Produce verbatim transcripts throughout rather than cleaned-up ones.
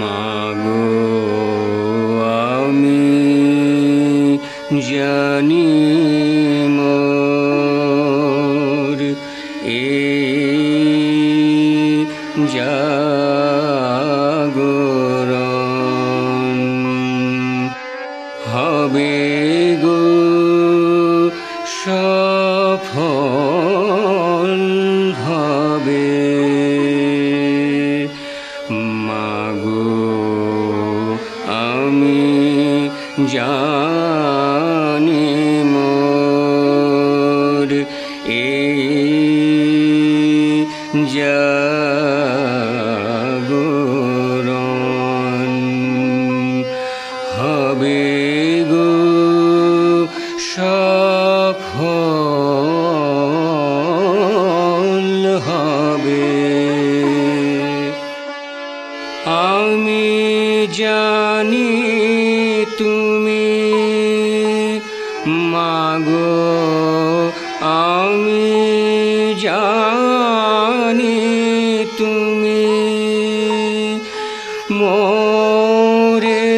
মাগো আমি জানি মোর এই জাগরণ হবে গো সফল হবে। মাগো আমি জানি মোর এই জাগরণ হবে গো সফল হবে। আমি জানি তুমি মাগো আমি জানি তুমি মোরে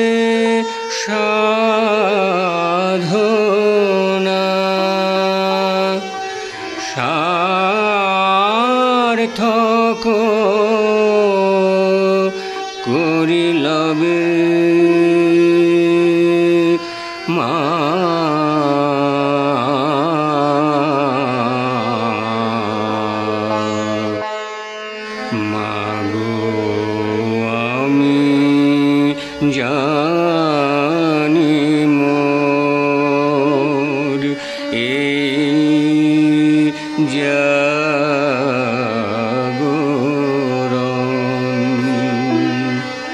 সাধনা সার্থক করিলবে। মা মাগো আমি জানি মোর এই জাগরণ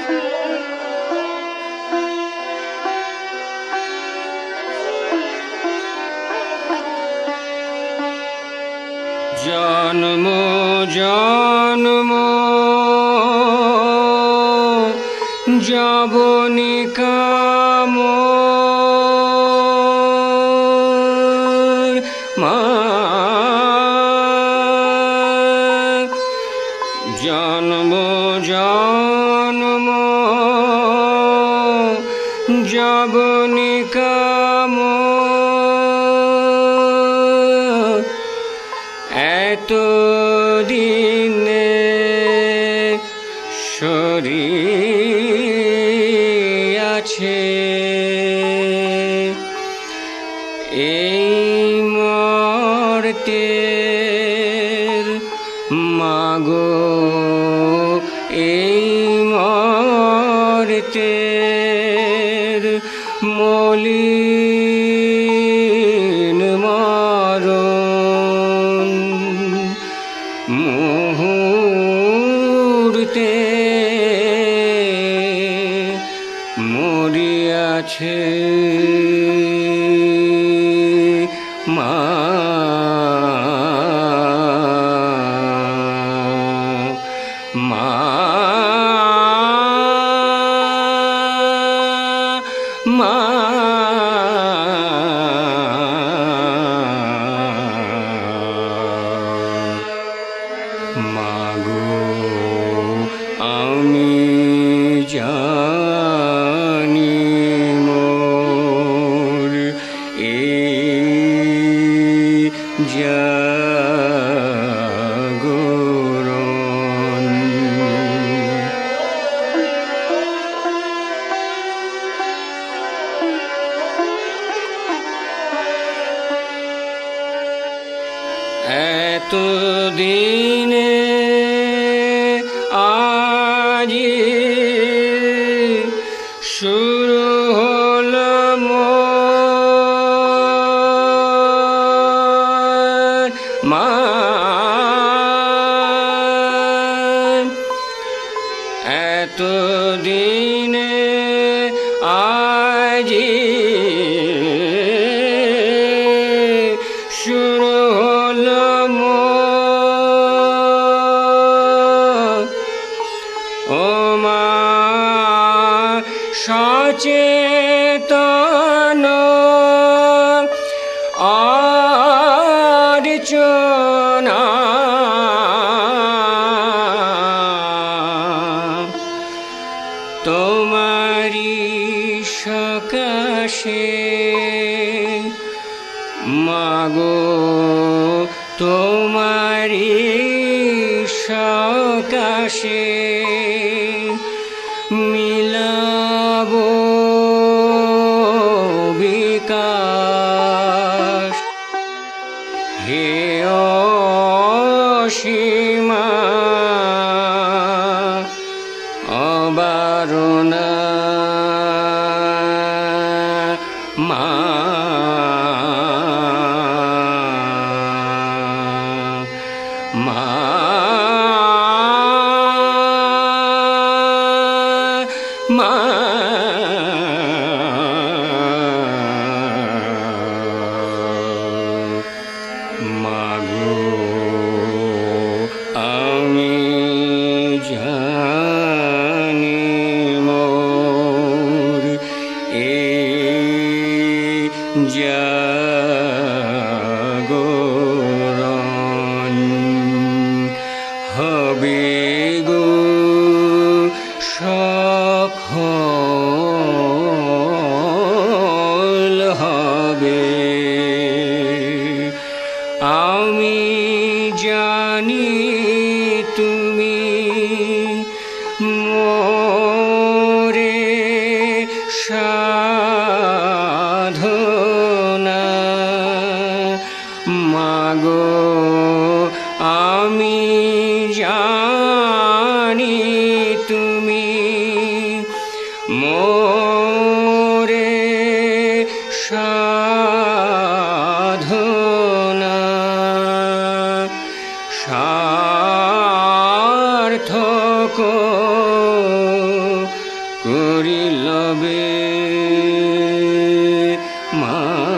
জন্ম জন্ম যবনিকা মোর মা জন্ম জন্ম যবনিকা মোর এত দিনে সরিয়াছে এই মর্তের মাগো এই মর্তের মলিন মরণ মুহূর্তে মরিয়াছে মা মা মা মাগো আমি জানি মোর এই জাগরণ এত দিনে আজি শুরু হল মোর মা এত দিনে আজি শুরু হল মোর ও মা সচেতন অর্চনা তোমারি সকাশে মাগো তোমারি সকাশে মিলাবো বিকাশ হে অসীমা অবারণা মা মা মা মাগো আমি জানি মোর এই জাগরণ হবে গো সফল হবে। আমি জানি তুমি মোরে সাধনা মাগো আমি জানি তুমি মোরে সাধনা সার্থক করিলবে মা।